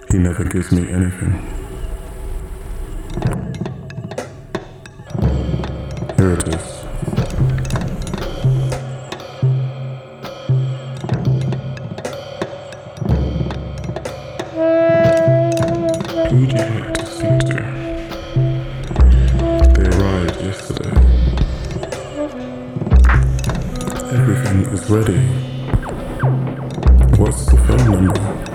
He never gives me anything. Here it is. Who would you like to speak to? They arrived yesterday. Everything is ready. What's the phone number?